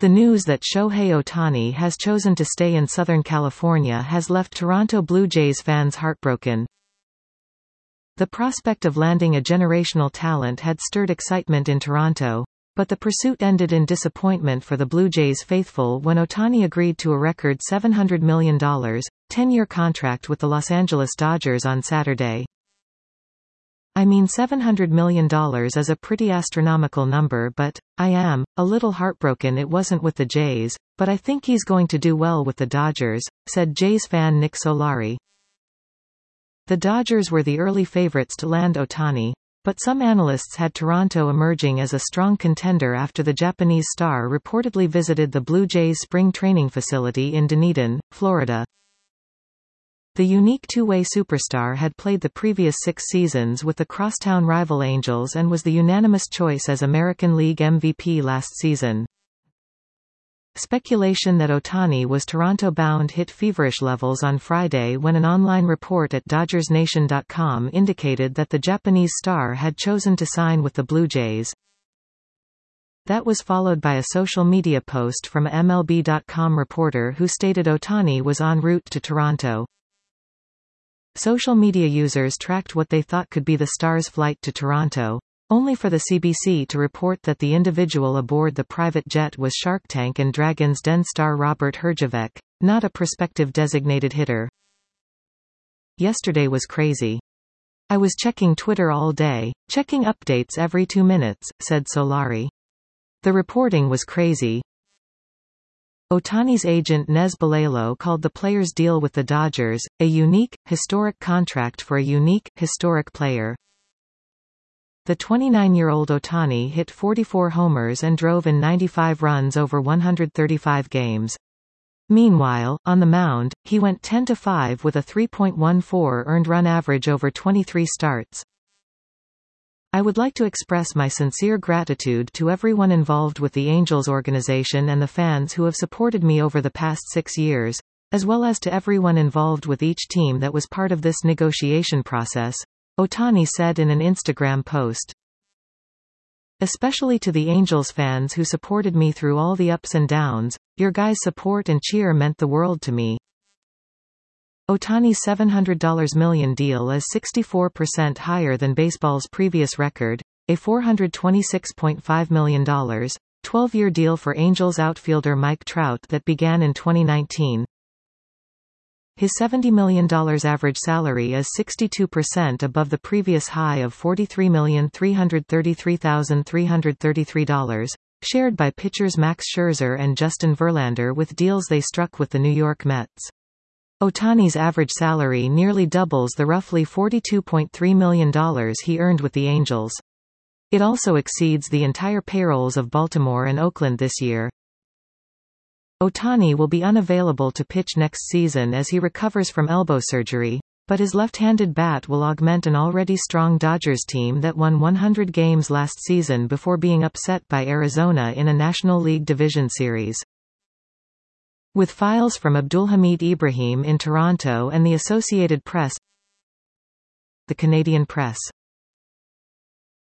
The news that Shohei Ohtani has chosen to stay in Southern California has left Toronto Blue Jays fans heartbroken. The prospect of landing a generational talent had stirred excitement in Toronto, but the pursuit ended in disappointment for the Blue Jays faithful when Ohtani agreed to a record $700 million, 10-year contract with the Los Angeles Dodgers on Saturday. I mean, $700 million is a pretty astronomical number, but I am a little heartbroken it wasn't with the Jays, but I think he's going to do well with the Dodgers, said Jays fan Nick Solari. The Dodgers were the early favorites to land Ohtani, but some analysts had Toronto emerging as a strong contender after the Japanese star reportedly visited the Blue Jays spring training facility in Dunedin, Florida. The unique two-way superstar had played the previous 6 seasons with the crosstown rival Angels and was the unanimous choice as American League MVP last season. Speculation that Ohtani was Toronto-bound hit feverish levels on Friday when an online report at DodgersNation.com indicated that the Japanese star had chosen to sign with the Blue Jays. That was followed by a social media post from a MLB.com reporter who stated Ohtani was en route to Toronto. Social media users tracked what they thought could be the star's flight to Toronto, only for the CBC to report that the individual aboard the private jet was Shark Tank and Dragon's Den star Robert Herjavec, not a prospective designated hitter. Yesterday was crazy. I was checking Twitter all day, checking updates every 2 minutes, said Solari. The reporting was crazy. Ohtani's agent Nez Balelo called the player's deal with the Dodgers a unique, historic contract for a unique, historic player. The 29-year-old Ohtani hit 44 homers and drove in 95 runs over 135 games. Meanwhile, on the mound, he went 10-5 with a 3.14 earned run average over 23 starts. I would like to express my sincere gratitude to everyone involved with the Angels organization and the fans who have supported me over the past 6 years, as well as to everyone involved with each team that was part of this negotiation process, Ohtani said in an Instagram post. Especially to the Angels fans who supported me through all the ups and downs, your guys' support and cheer meant the world to me. Ohtani's $700 million deal is 64% higher than baseball's previous record, a $426.5 million, 12-year deal for Angels outfielder Mike Trout that began in 2019. His $70 million average salary is 62% above the previous high of $43,333,333, shared by pitchers Max Scherzer and Justin Verlander with deals they struck with the New York Mets. Ohtani's average salary nearly doubles the roughly $42.3 million he earned with the Angels. It also exceeds the entire payrolls of Baltimore and Oakland this year. Ohtani will be unavailable to pitch next season as he recovers from elbow surgery, but his left-handed bat will augment an already strong Dodgers team that won 100 games last season before being upset by Arizona in a National League Division Series. With files from Abdulhamid Ibrahim in Toronto and the Associated Press, the Canadian Press.